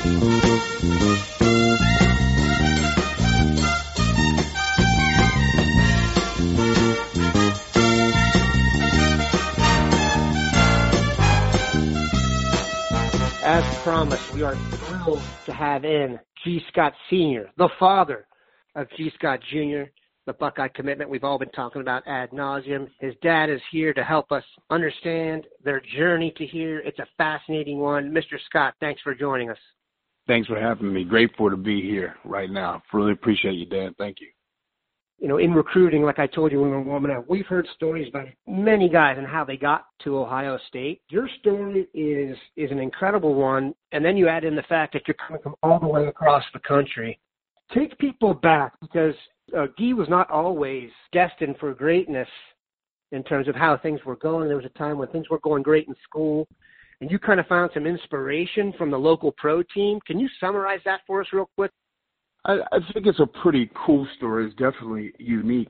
As promised, we are thrilled to have in Gee Scott Sr., the father of Gee Scott Jr., the Buckeye commitment we've all been talking about ad nauseum. His dad is here to help us understand their journey to here. It's a fascinating one. Mr. Scott, thanks for joining us. Thanks for having me. Grateful to be here right now. Really appreciate you, Dan. Thank you. You know, in recruiting, like I told you when we were warming up, we've heard stories about many guys and how they got to Ohio State. Your story is an incredible one, and then you add in the fact that you're coming from all the way across the country. Take people back, because Gee was not always destined for greatness in terms of how things were going. There was a time when things were going great in school, and you kind of found some inspiration from the local pro team. Can you summarize that for us real quick? I think it's a pretty cool story. It's definitely unique.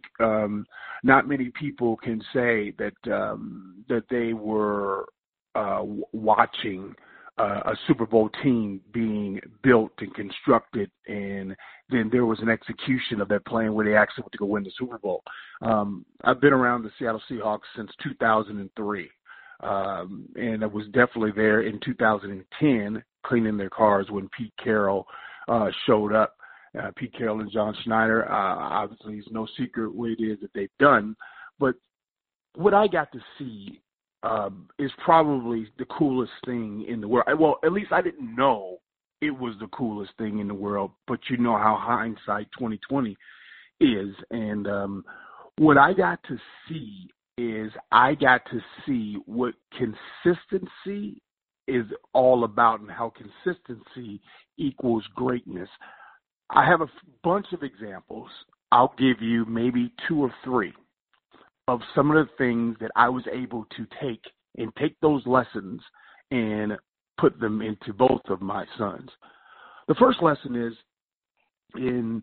Not many people can say that they were watching a Super Bowl team being built and constructed, and then there was an execution of that plan where they actually went to go win the Super Bowl. I've been around the Seattle Seahawks since 2003, and I was definitely there in 2010 cleaning their cars when Pete Carroll showed up. Pete Carroll and John Schneider, obviously it's no secret what it is that they've done. But what I got to see is probably the coolest thing in the world. Well, at least I didn't know it was the coolest thing in the world, but you know how hindsight 2020 is. And what I got to see is I got to see what consistency is all about and how consistency equals greatness. I have a bunch of examples. I'll give you maybe two or three of some of the things that I was able to take those lessons and put them into both of my sons. The first lesson is in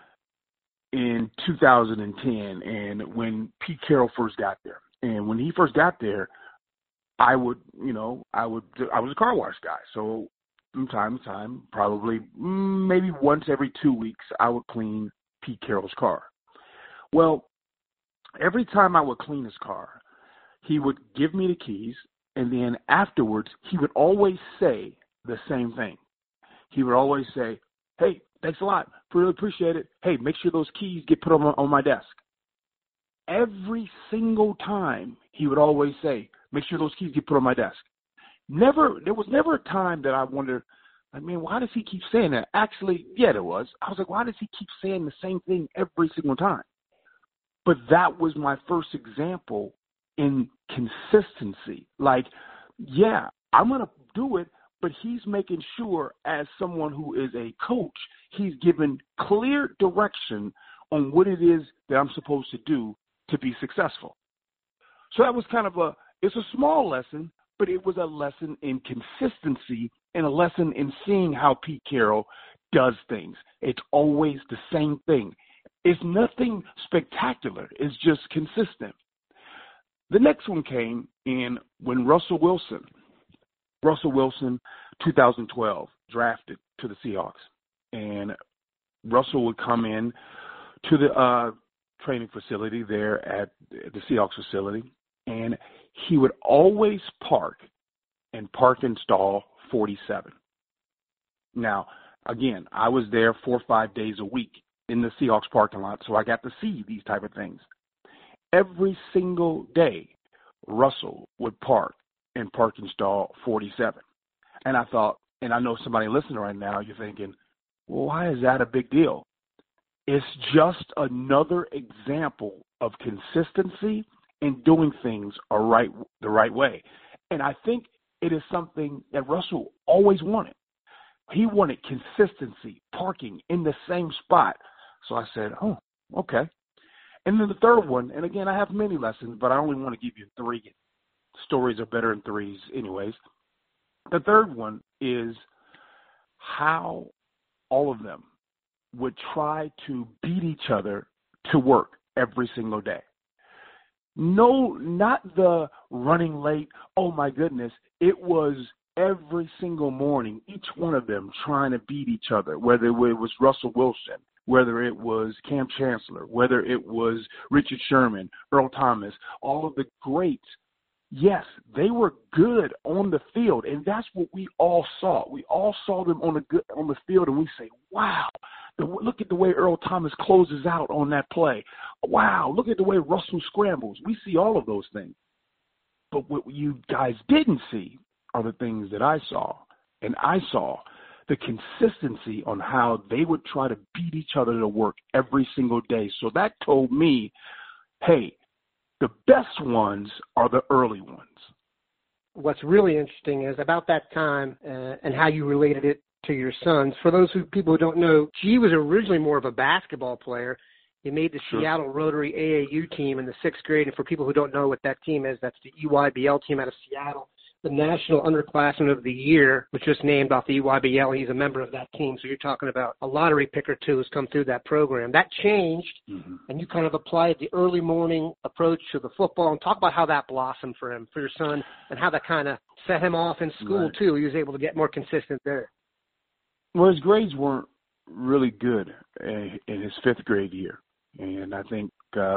2010, and when Pete Carroll first got there. And when he first got there, I was a car wash guy. So from time to time, probably maybe once every 2 weeks, I would clean Pete Carroll's car. Well, every time I would clean his car, he would give me the keys, and then afterwards, he would always say the same thing. He would always say, "Hey, thanks a lot. Really appreciate it. Hey, make sure those keys get put on my desk." Every single time, he would always say, "Make sure those keys get put on my desk." There was never a time that I wondered, why does he keep saying that? Actually, yeah, there was. I was like, why does he keep saying the same thing every single time? But that was my first example in consistency. Like, yeah, I'm going to do it, but he's making sure as someone who is a coach, he's given clear direction on what it is that I'm supposed to do to be successful. So that was it's a small lesson, but it was a lesson in consistency and a lesson in seeing how Pete Carroll does things. It's always the same thing. It's nothing spectacular. It's just consistent. The next one came in when Russell Wilson, 2012, drafted to the Seahawks. And Russell would come in to the training facility there at the Seahawks facility, and he would always park and stall 47. Now, again, I was there 4 or 5 days a week in the Seahawks parking lot, so I got to see these type of things. Every single day, Russell would park and stall 47. And I thought, and I know somebody listening right now, you're thinking, well, why is that a big deal? It's just another example of consistency and doing things the right way. And I think it is something that Russell always wanted. He wanted consistency, parking in the same spot. So I said, oh, okay. And then the third one, and again, I have many lessons, but I only want to give you 3. Stories are better in 3s anyways. The third one is how all of them would try to beat each other to work every single day. No, not the running late. Oh my goodness. It was every single morning, each one of them trying to beat each other, whether it was Russell Wilson, whether it was Cam Chancellor, whether it was Richard Sherman, Earl Thomas, all of the greats. Yes, they were good on the field, and that's what we all saw. We all saw them on the field, and we say, wow, look at the way Earl Thomas closes out on that play. Wow, look at the way Russell scrambles. We see all of those things. But what you guys didn't see are the things that I saw, and I saw the consistency on how they would try to beat each other to work every single day. So that told me, hey, the best ones are the early ones. What's really interesting is about that time and how you related it to your sons. For those people who don't know, G was originally more of a basketball player. He made the Seattle Rotary AAU team in the 6th grade. And for people who don't know what that team is, that's the EYBL team out of Seattle. The National Underclassman of the Year was just named off the EYBL. He's a member of that team. So you're talking about a lottery picker, too, who's come through that program. That changed, and you kind of applied the early morning approach to the football. And talk about how that blossomed for him, for your son, and how that kind of set him off in school, too. He was able to get more consistent there. Well, his grades weren't really good in his 5th grade year. And I think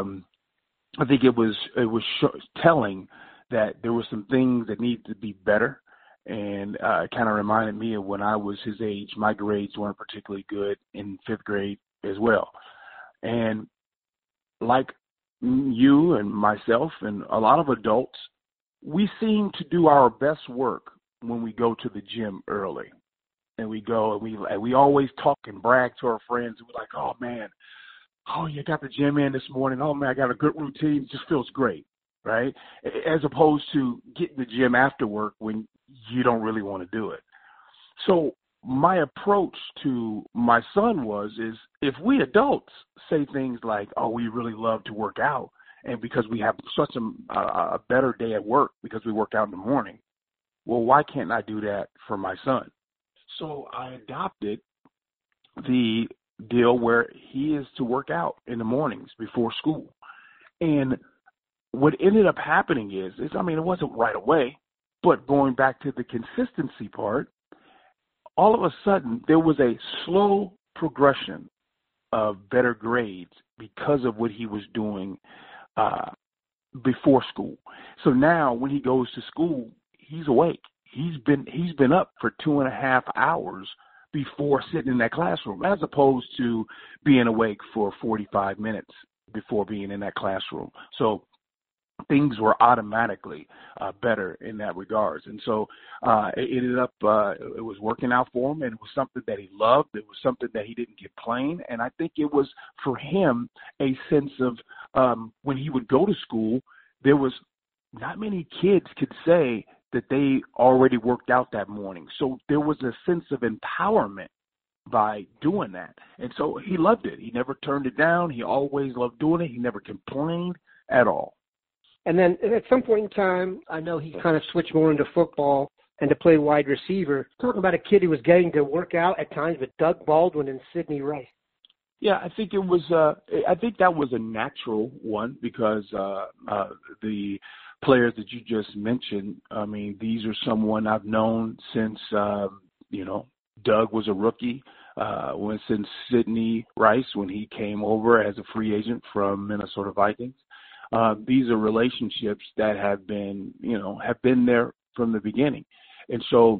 it was telling that there were some things that needed to be better, and it kind of reminded me of when I was his age. My grades weren't particularly good in 5th grade as well. And like you and myself and a lot of adults, we seem to do our best work when we go to the gym early. And we go and we always talk and brag to our friends. We're like, oh, man, you got the gym in this morning. Oh, man, I got a good routine. It just feels great. Right? As opposed to getting the gym after work when you don't really want to do it. So my approach to my son is if we adults say things like, oh, we really love to work out, and because we have such a better day at work because we work out in the morning, well, why can't I do that for my son? So I adopted the deal where he is to work out in the mornings before school. And what ended up happening is it wasn't right away, but going back to the consistency part, all of a sudden there was a slow progression of better grades because of what he was doing before school. So now when he goes to school, he's awake. He's been up for 2.5 hours before sitting in that classroom, as opposed to being awake for 45 minutes before being in that classroom. So things were automatically better in that regards. And so it ended up, it was working out for him, and it was something that he loved. It was something that he didn't get plain. And I think it was, for him, a sense of when he would go to school, there was not many kids could say that they already worked out that morning. So there was a sense of empowerment by doing that. And so he loved it. He never turned it down. He always loved doing it. He never complained at all. And then at some point in time, I know he kind of switched more into football and to play wide receiver. Talking about a kid who was getting to work out at times with Doug Baldwin and Sidney Rice. Yeah, I think it was. I think that was a natural one because the players that you just mentioned. I mean, these are someone I've known since Doug was a rookie. Since Sidney Rice when he came over as a free agent from Minnesota Vikings. These are relationships that have been there from the beginning. And so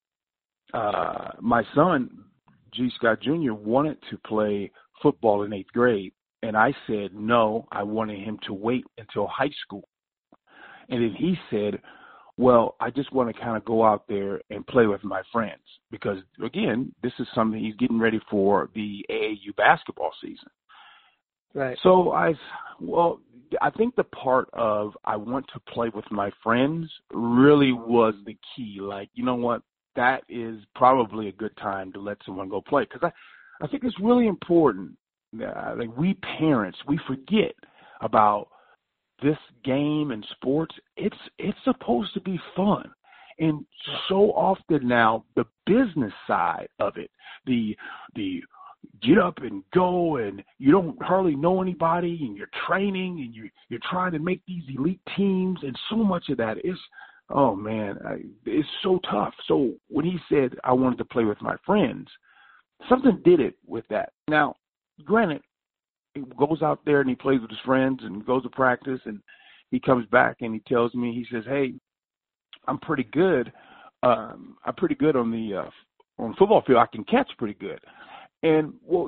my son, G. Scott Jr., wanted to play football in 8th grade. And I said, no, I wanted him to wait until high school. And then he said, well, I just want to kind of go out there and play with my friends because, again, this is something he's getting ready for the AAU basketball season. Right. So I think the part of I want to play with my friends really was the key. Like, you know what? That is probably a good time to let someone go play. Because I think it's really important. Like we parents, we forget about this game and sports. It's supposed to be fun. And so often now, the business side of it, the get up and go, and you don't hardly know anybody, and you're training, and you're trying to make these elite teams, and so much of that is, Oh man, it's so tough. So when he said I wanted to play with my friends, something did it with that. Now, granted, he goes out there and he plays with his friends and goes to practice, and he comes back and he tells me, he says, "Hey, I'm pretty good. I'm pretty good on the football field. I can catch pretty good." And well,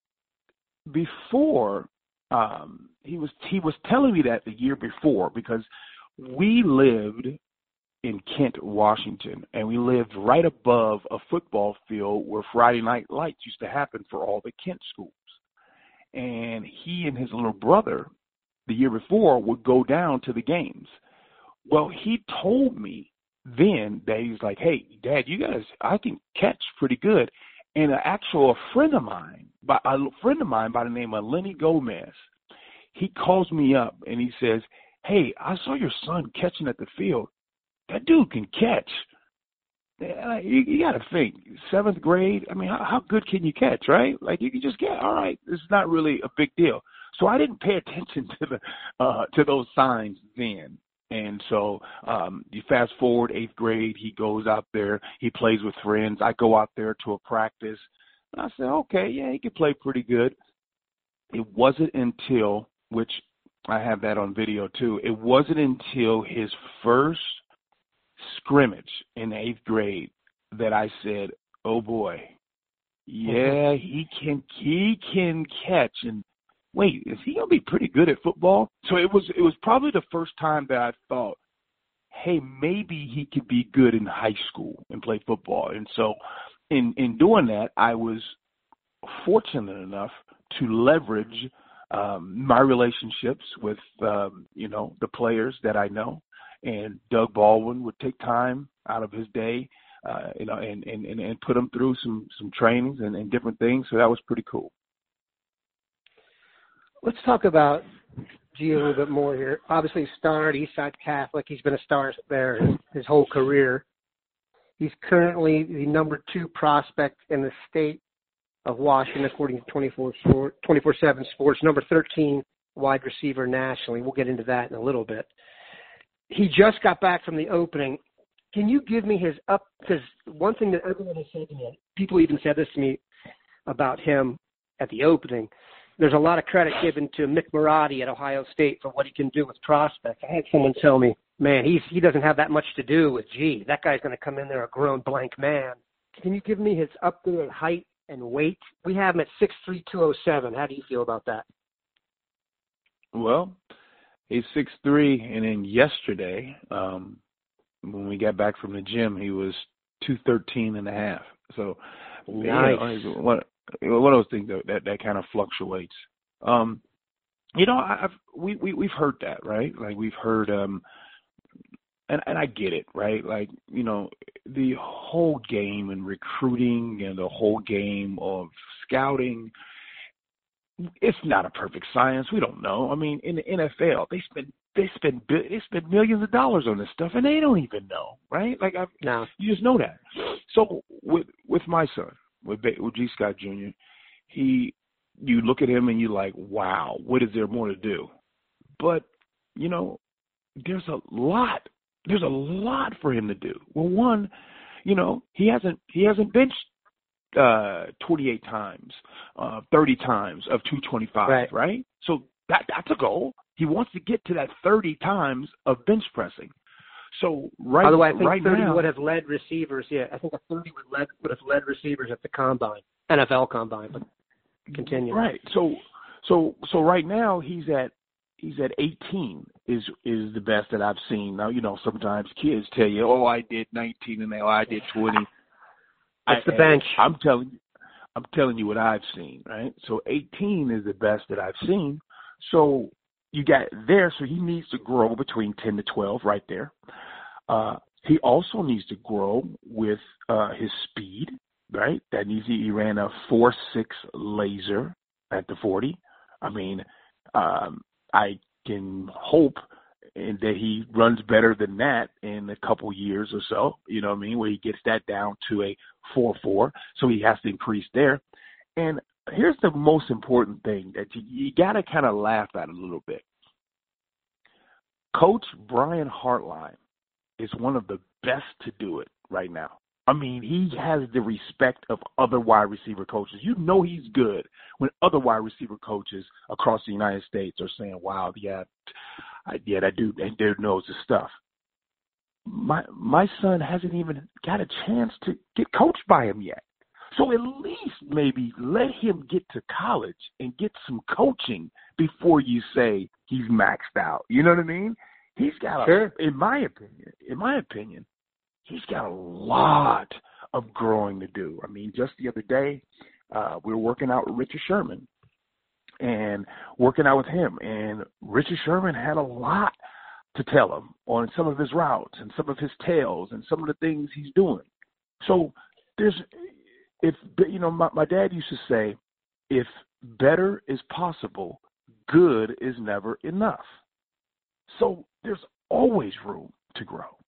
before he was telling me that the year before, because we lived in Kent, Washington, and we lived right above a football field where Friday night lights used to happen for all the Kent schools. And he and his little brother, the year before, would go down to the games. Well, he told me then that he's like, "Hey, Dad, I can catch pretty good." And a friend of mine by the name of Lenny Gomez, he calls me up and he says, "Hey, I saw your son catching at the field. That dude can catch." You got to think, 7th grade. I mean, how good can you catch, right? Like you can just get, all right. It's not really a big deal. So I didn't pay attention to those signs then. And so you fast forward 8th grade, he goes out there, he plays with friends. I go out there to a practice, and I said, okay, yeah, he can play pretty good. It wasn't until, which I have that on video too, it wasn't until his first scrimmage in 8th grade that I said, oh boy, yeah, he can catch. And wait, is he gonna be pretty good at football? So it was probably the first time that I thought, hey, maybe he could be good in high school and play football. And so in doing that, I was fortunate enough to leverage my relationships with the players that I know. And Doug Baldwin would take time out of his day, and put him through some trainings and different things. So that was pretty cool. Let's talk about G a little bit more here. Obviously, star at Eastside Catholic. He's been a star there his whole career. He's currently the number 2 prospect in the state of Washington, according to 24/7 Sports. Number 13 wide receiver nationally. We'll get into that in a little bit. He just got back from the opening. Can you give me his because one thing that everyone has said to me, people even said this to me about him at the opening, there's a lot of credit given to Mick Marotti at Ohio State for what he can do with prospects. I had someone tell me, man, he doesn't have that much to do with G. That guy's going to come in there a grown blank man. Can you give me his up-to-date height and weight? We have him at 6'3", 207. How do you feel about that? Well, he's 6'3", and then yesterday, when we got back from the gym, he was 213.5. So, nice. One of those things that kind of fluctuates. We've heard that, right? Like we've heard, and I get it, right? Like the whole game and recruiting and the whole game of scouting. It's not a perfect science. We don't know. I mean, in the NFL, they spend millions of dollars on this stuff, and they don't even know, right? Like, you just know that. So with my son, with G. Scott Jr., you look at him and you're like, wow, what is there more to do? But there's a lot for him to do. Well, one, he hasn't benched 28 times, 30 times of 225, right? So that's a goal. He wants to get to that 30 times of bench pressing. So by the way, I think right 30 now, would have led receivers. Yeah, I think a 30 would have led receivers at the combine, NFL combine. But continue. Right. So right now he's at 18 is the best that I've seen. Now sometimes kids tell you, oh, I did 19 and I did 20. That's the bench. I'm telling you what I've seen, right? So 18 is the best that I've seen. So you got there, so he needs to grow between 10 to 12 right there. He also needs to grow with his speed, right? He ran a 4.6 laser at the 40. I mean, I can hope that he runs better than that in a couple years or so, where he gets that down to a 4.4. So he has to increase there. And here's the most important thing that you got to kind of laugh at a little bit. Coach Brian Hartline is one of the best to do it right now. I mean, he has the respect of other wide receiver coaches. You know he's good when other wide receiver coaches across the United States are saying, wow, that dude knows his stuff. My son hasn't even got a chance to get coached by him yet. So at least maybe let him get to college and get some coaching before you say he's maxed out. You know what I mean? He's got, sure. In my opinion, he's got a lot of growing to do. I mean, just the other day, we were working out with Richard Sherman and working out with him. And Richard Sherman had a lot to tell him on some of his routes and some of his tails and some of the things he's doing. So my dad used to say, if better is possible, good is never enough. So there's always room to grow.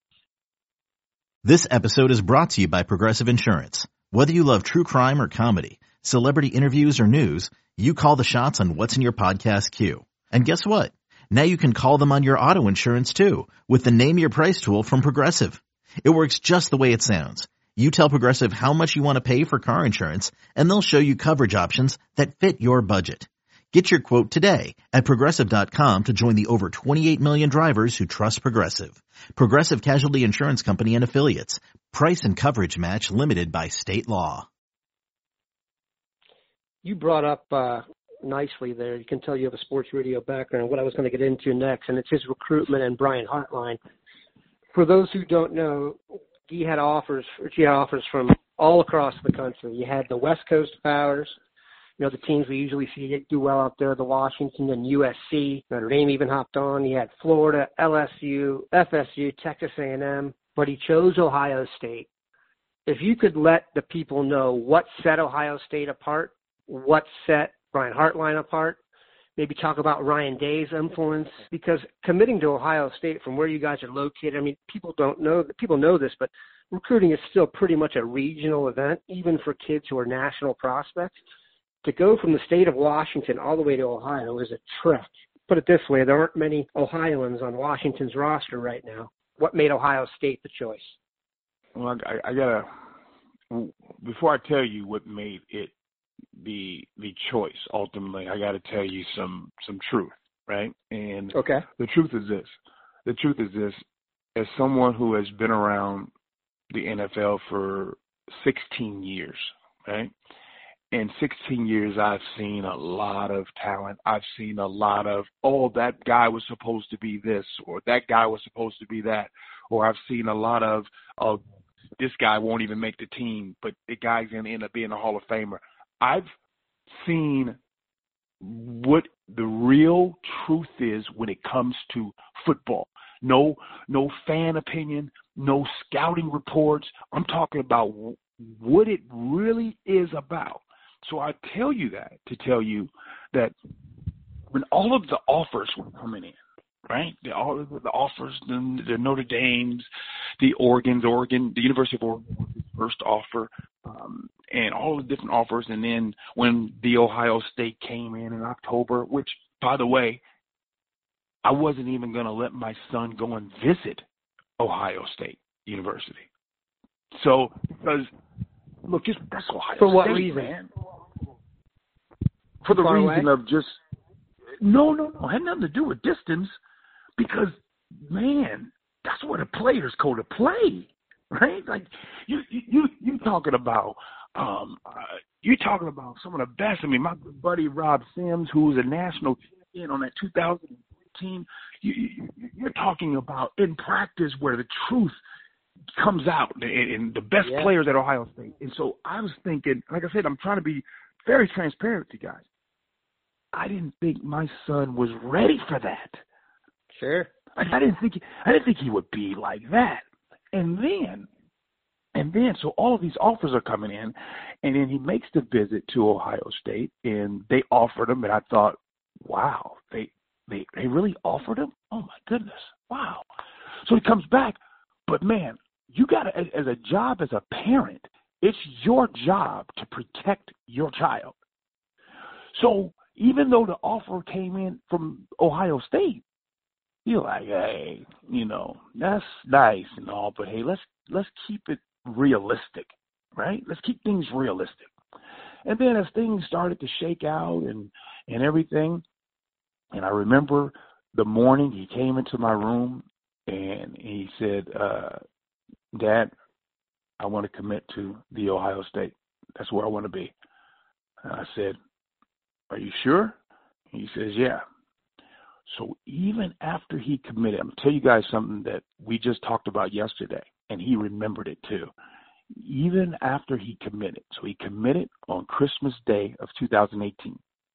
This episode is brought to you by Progressive Insurance. Whether you love true crime or comedy, celebrity interviews or news, you call the shots on what's in your podcast queue. And guess what? Now you can call them on your auto insurance too with the Name Your Price tool from Progressive. It works just the way it sounds. You tell Progressive how much you want to pay for car insurance, and they'll show you coverage options that fit your budget. Get your quote today at Progressive.com to join the over 28 million drivers who trust Progressive. Progressive Casualty Insurance Company and Affiliates. Price and coverage match limited by state law. You brought up nicely there. You can tell you have a sports radio background. What I was going to get into next, and it's his recruitment and Brian Hartline. For those who don't know, he had offers from all across the country. You had the West Coast Powers, the teams we usually see do well out there, the Washington and USC. Notre Dame even hopped on. He had Florida, LSU, FSU, Texas A&M, but he chose Ohio State. If you could let the people know what set Ohio State apart, what set Brian Hartline apart, maybe talk about Ryan Day's influence, because committing to Ohio State from where you guys are located, I mean, people know this, but recruiting is still pretty much a regional event, even for kids who are national prospects. To go from the state of Washington all the way to Ohio is a trek. Put it this way, there aren't many Ohioans on Washington's roster right now. What made Ohio State the choice? Well, I gotta, before I tell you what made it the choice, ultimately, I gotta tell you some truth, right? And okay. The truth is this, as someone who has been around the NFL for 16 years, right? In 16 years, I've seen a lot of talent. I've seen a lot of, that guy was supposed to be this, or that guy was supposed to be that. Or I've seen a lot of this guy won't even make the team, but the guy's going to end up being a Hall of Famer. I've seen what the real truth is when it comes to football. No fan opinion, no scouting reports. I'm talking about what it really is about. So I tell you that to tell you that when all of the offers were coming in, right? All of the offers, the Notre Dames, the University of Oregon was the first offer, and all the different offers. And then when the Ohio State came in October, which, by the way, I wasn't even going to let my son go and visit Ohio State University. So, because look, that's Ohio State. For what reason? Man. For the reason of just no, it had nothing to do with distance. Because, man, that's where the players go to play, right? Like you talking about some of the best. I mean, my good buddy Rob Sims, who was a national champion on that 2000 team. You're talking about in practice where the truth comes out and the best players at Ohio State. And so I was thinking, like I said, I'm trying to be very transparent with you guys. I didn't think my son was ready for that. Sure. I didn't think he would be like that. And then so all of these offers are coming in, and then he makes the visit to Ohio State, and they offered him, and I thought, wow, they really offered him? Oh my goodness. Wow. So he comes back, but man, you got to, as a job as a parent, it's your job to protect your child. So even though the offer came in from Ohio State, you're like, hey, that's nice and all, but hey, let's keep it realistic, right? Let's keep things realistic. And then as things started to shake out and everything, and I remember the morning he came into my room and he said, Dad, I want to commit to the Ohio State. That's where I want to be. And I said, are you sure? He says, yeah. So even after he committed, I'm going to tell you guys something that we just talked about yesterday, and he remembered it too. Even after he committed, so he committed on Christmas Day of 2018.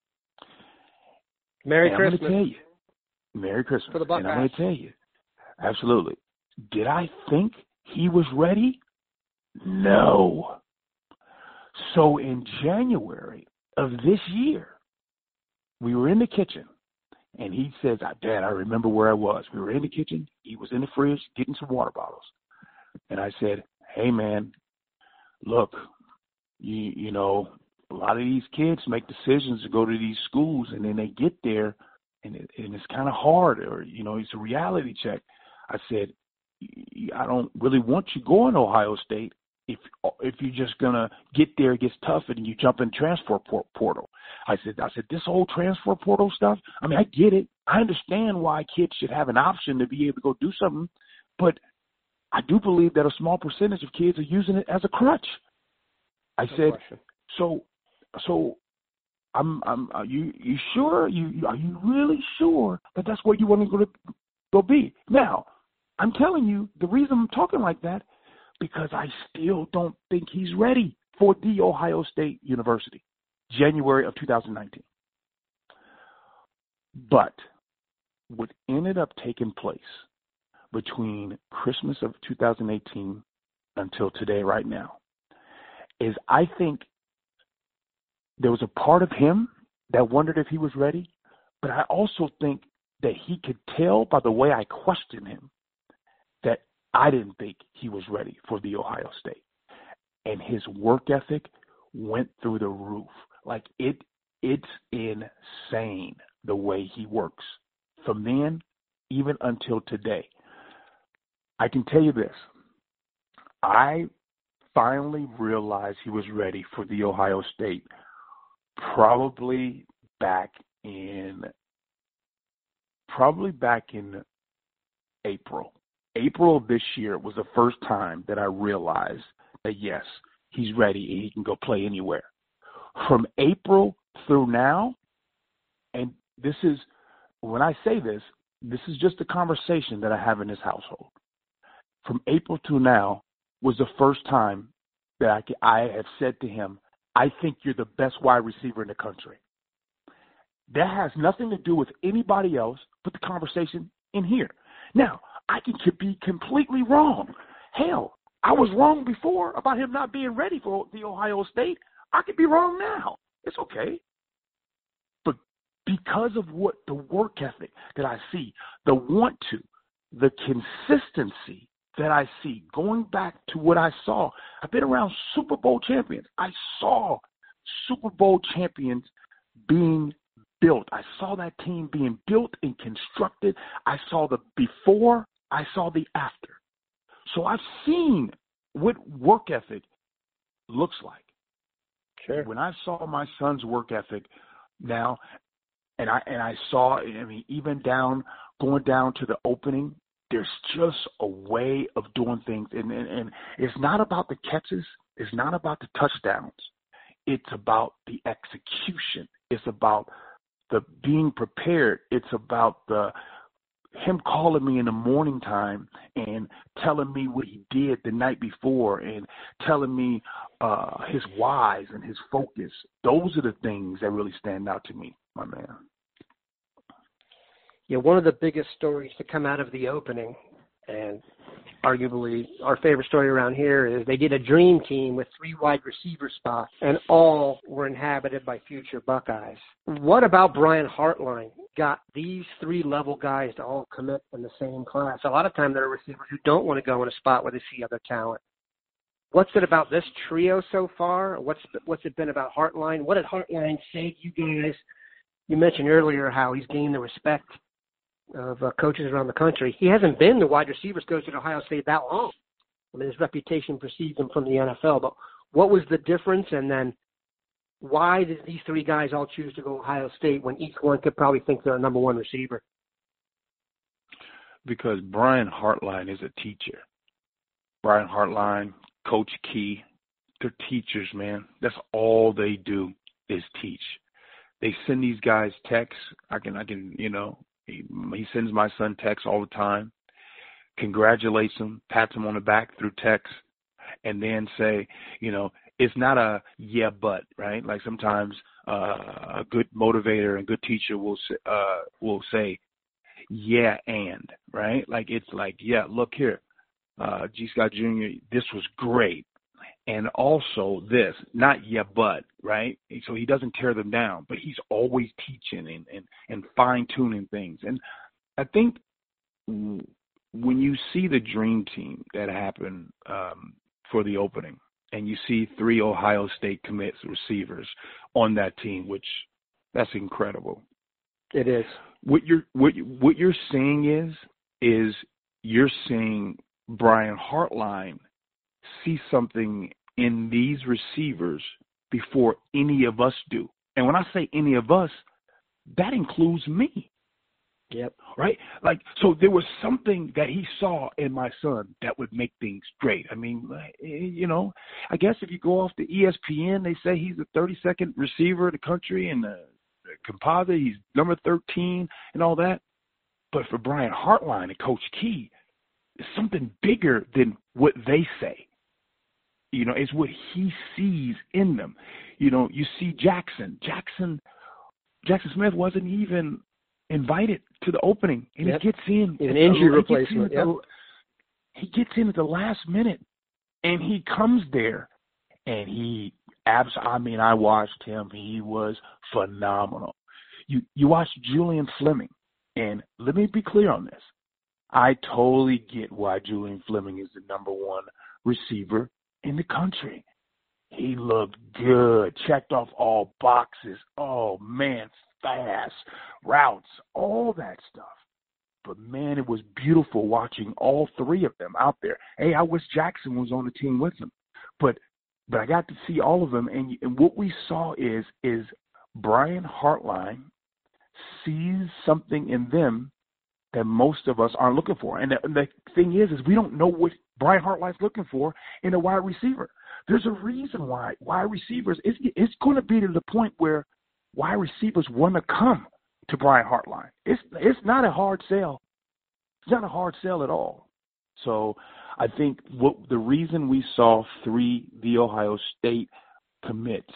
Merry and Christmas. I'm going to tell you, Merry Christmas. For the Buckeyes. And I'm going to tell you, absolutely. Did I think he was ready? No. So in January of this year, we were in the kitchen, and he says, Dad, I remember where I was. We were in the kitchen. He was in the fridge getting some water bottles. And I said, hey, man, look, you know, a lot of these kids make decisions to go to these schools, and then they get there, and it's kind of hard, or, it's a reality check. I said, I don't really want you going to Ohio State if you're just going to get there, it gets tough, and you jump in transfer portal. I said, this whole transfer portal stuff, I mean, I get it. I understand why kids should have an option to be able to go do something, but I do believe that a small percentage of kids are using it as a crutch. I said, so are you sure? Are you really sure that that's where you want to go be? Now, I'm telling you, the reason I'm talking like that, because I still don't think he's ready for The Ohio State University, January of 2019. But what ended up taking place between Christmas of 2018 until today, right now, is I think there was a part of him that wondered if he was ready, but I also think that he could tell by the way I questioned him that I didn't think he was ready for The Ohio State. And his work ethic went through the roof. Like, it's insane the way he works from then even until today. I can tell you this. I finally realized he was ready for The Ohio State probably back in April. April of this year was the first time that I realized that, yes, he's ready and he can go play anywhere. From April through now, and this is, when I say this is just a conversation that I have in this household. From April to now was the first time that I have said to him, I think you're the best wide receiver in the country. That has nothing to do with anybody else but the conversation in here. Now, I can be completely wrong. Hell, I was wrong before about him not being ready for The Ohio State. I could be wrong now. It's okay. But because of what the work ethic that I see, the want to, the consistency that I see, going back to what I saw, I've been around Super Bowl champions. I saw Super Bowl champions being built. I saw that team being built and constructed. I saw the before, I saw the after. So I've seen what work ethic looks like. Sure. When I saw my son's work ethic now, and I saw, I mean, even going down to the opening, there's just a way of doing things. And it's not about the catches. It's not about the touchdowns. It's about the execution. It's about the being prepared. It's about him calling me in the morning time and telling me what he did the night before and telling me his whys and his focus. Those are the things that really stand out to me, my man. Yeah, one of the biggest stories to come out of the opening, and arguably our favorite story around here, is they did a dream team with 3 wide receiver spots, and all were inhabited by future Buckeyes. What about Brian Hartline got these 3-level guys to all commit in the same class? A lot of times there are receivers who don't want to go in a spot where they see other talent. What's it about this trio so far? What's it been about Hartline? What did Hartline say to you guys? You mentioned earlier how he's gained the respect of coaches around the country. He hasn't been the wide receivers coach at Ohio State that long. I mean, his reputation precedes him from the NFL. But what was the difference, and then why did these three guys all choose to go Ohio State when each one could probably think they're a number one receiver? Because Brian Hartline is a teacher. Brian Hartline, Coach Key, they're teachers, man. That's all they do is teach. They send these guys texts. I can, he sends my son texts all the time, congratulates him, pats him on the back through text, and then say, it's not a yeah, but, right? Like sometimes a good motivator and good teacher will say, yeah, and, right? Like it's like, yeah, look here, G. Scott Jr., this was great. And also this, not yeah, but, right? So he doesn't tear them down, but he's always teaching and fine-tuning things. And I think when you see the dream team that happened for the opening, and you see 3 Ohio State commits receivers on that team, which that's incredible. It is. What you're seeing is you're seeing Brian Hartline see something in these receivers before any of us do. And when I say any of us, that includes me. Yep. Right? Like, so there was something that he saw in my son that would make things great. I mean, I guess if you go off the ESPN, they say he's the 32nd receiver in the country, and the composite, he's number 13 and all that. But for Brian Hartline and Coach Key, it's something bigger than what they say. It's what he sees in them. You see Jackson Smith wasn't even invited to the opening, and yep. He gets in. An injury replacement. He gets in at the last minute, and he comes there, and I watched him. He was phenomenal. You watch Julian Fleming, and let me be clear on this. I totally get why Julian Fleming is the number one receiver in the country. He looked good, checked off all boxes. Oh, man, fast, routes, all that stuff. But, man, it was beautiful watching all 3 of them out there. Hey, I wish Jackson was on the team with them. But I got to see all of them, and what we saw is Brian Hartline sees something in them that most of us aren't looking for. And the thing is we don't know what Brian Hartline's looking for in a wide receiver. There's a reason why wide receivers, it's going to be to the point where wide receivers want to come to Brian Hartline. It's not a hard sell. It's not a hard sell at all. So I think the reason we saw 3 The Ohio State commits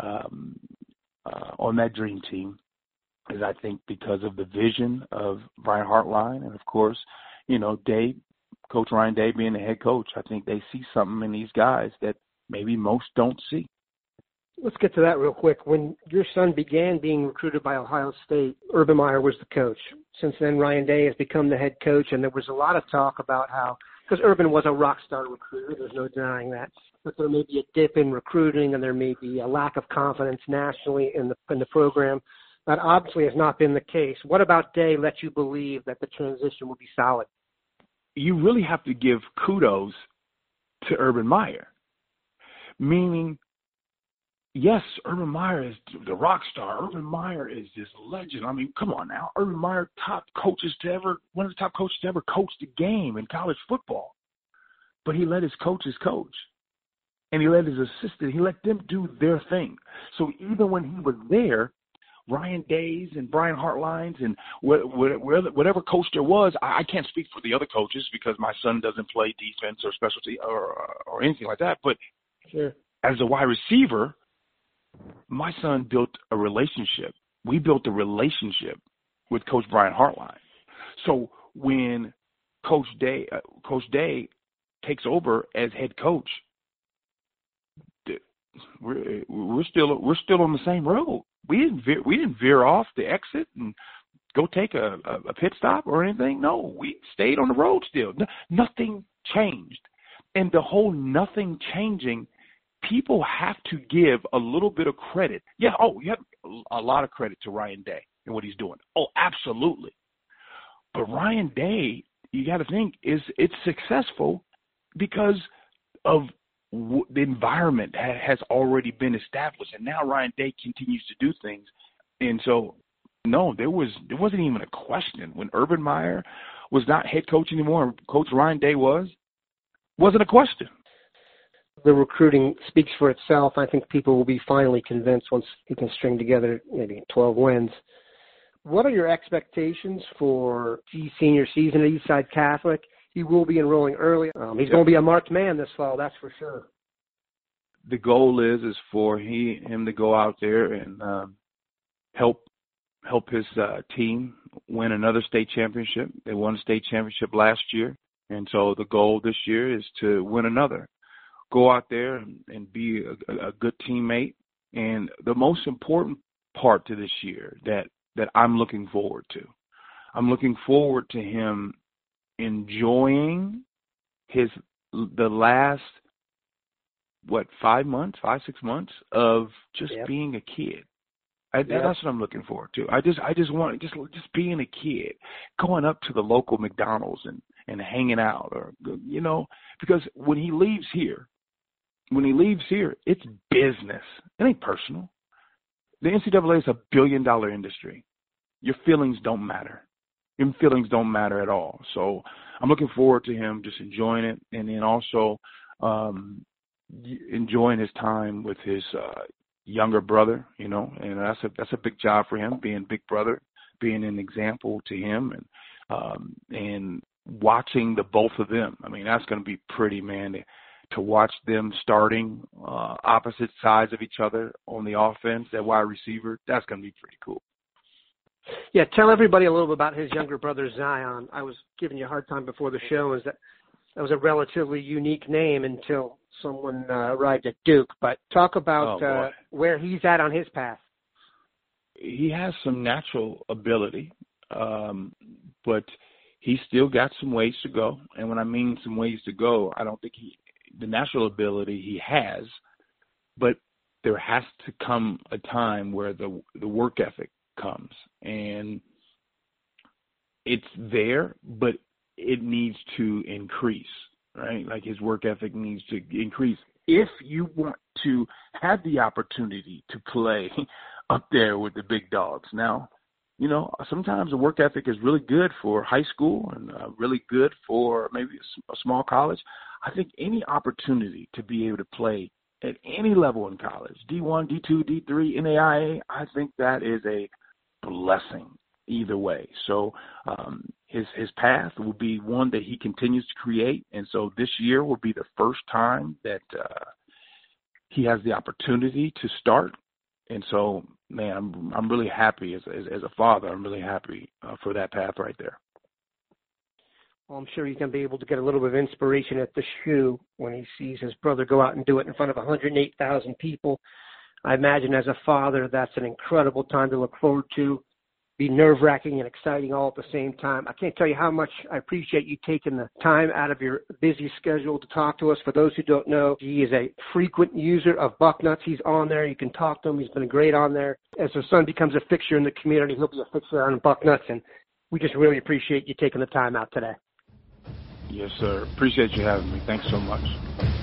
on that dream team is, I think, because of the vision of Brian Hartline and, of course, Day, Coach Ryan Day being the head coach. I think they see something in these guys that maybe most don't see. Let's get to that real quick. When your son began being recruited by Ohio State, Urban Meyer was the coach. Since then, Ryan Day has become the head coach, and there was a lot of talk about how, because Urban was a rock star recruiter, there's no denying that, but there may be a dip in recruiting and there may be a lack of confidence nationally in the program. That obviously has not been the case. What about Day lets you believe that the transition will be solid? You really have to give kudos to Urban Meyer, meaning, yes, Urban Meyer is the rock star. Urban Meyer is this legend. I mean, come on now. Urban Meyer, one of the top coaches to ever coach the game in college football. But he let his coaches coach. And he let his assistant, he let them do their thing. So even when he was there, Ryan Days and Brian Hartlines and whatever coach there was, I can't speak for the other coaches because my son doesn't play defense or specialty or anything like that. But sure. As a wide receiver, my son built a relationship. We built a relationship with Coach Brian Hartline. So when Coach Day takes over as head coach, we're still on the same road. We didn't veer off the exit and go take a pit stop or anything. No, we stayed on the road still. Nothing changed. And the whole nothing changing, people have to give a little bit of credit. Yeah, you have a lot of credit to Ryan Day and what he's doing. Oh, absolutely. But Ryan Day, you got to think, it's successful because of the environment has already been established, and now Ryan Day continues to do things. And so, no, there wasn't even a question when Urban Meyer was not head coach anymore, and Coach Ryan Day wasn't a question. The recruiting speaks for itself. I think people will be finally convinced once he can string together maybe 12 wins. What are your expectations for G's senior season at Eastside Catholic? He will be enrolling early. He's going to be a marked man this fall, that's for sure. The goal is for him to go out there and help his team win another state championship. They won a state championship last year, and so the goal this year is to win another. Go out there and be a good teammate. And the most important part to this year that I'm looking forward to, I'm looking forward to him enjoying the last 5 months, 6 months of just being a kid. That's what I'm looking forward to. I just want just being a kid, going up to the local McDonald's and hanging out, or because when he leaves here, it's business. It ain't personal. The NCAA is $1 billion industry. Your feelings don't matter. Your feelings don't matter at all. So I'm looking forward to him just enjoying it, and then also enjoying his time with his younger brother, and that's a big job for him, being big brother, being an example to him, and watching the both of them. I mean, that's going to be pretty, man, to watch them starting opposite sides of each other on the offense, that wide receiver. That's going to be pretty cool. Yeah, tell everybody a little bit about his younger brother, Zion. I was giving you a hard time before the show, is that was a relatively unique name until someone arrived at Duke. But talk about where he's at on his path. He has some natural ability, but he's still got some ways to go. And when I mean some ways to go, I don't think the natural ability he has, but there has to come a time where the work ethic comes, and it's there, but it needs to increase, right? Like his work ethic needs to increase. If you want to have the opportunity to play up there with the big dogs. Now, sometimes the work ethic is really good for high school and really good for maybe a small college. I think any opportunity to be able to play at any level in college, D1, D2, D3, NAIA, I think that is a blessing either way. So his path will be one that he continues to create, and so this year will be the first time that he has the opportunity to start. And so, man, I'm really happy as a father. I'm really happy for that path right there. Well, I'm sure he's going to be able to get a little bit of inspiration at the shoe when he sees his brother go out and do it in front of 108,000 people. I imagine as a father, that's an incredible time to look forward to, be nerve-wracking and exciting all at the same time. I can't tell you how much I appreciate you taking the time out of your busy schedule to talk to us. For those who don't know, he is a frequent user of Bucknuts. He's on there. You can talk to him. He's been great on there. As his son becomes a fixture in the community, he'll be a fixture on Bucknuts, and we just really appreciate you taking the time out today. Yes, sir. Appreciate you having me. Thanks so much.